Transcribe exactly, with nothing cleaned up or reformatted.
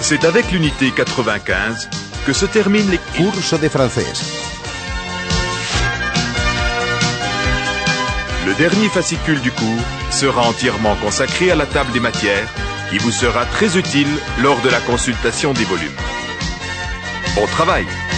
C'est avec l'unité quatre-vingt-quinze que se terminent les Curso de francés. Le dernier fascicule du cours sera entièrement consacré à la table des matières qui vous sera très utile lors de la consultation des volumes. Bon travail!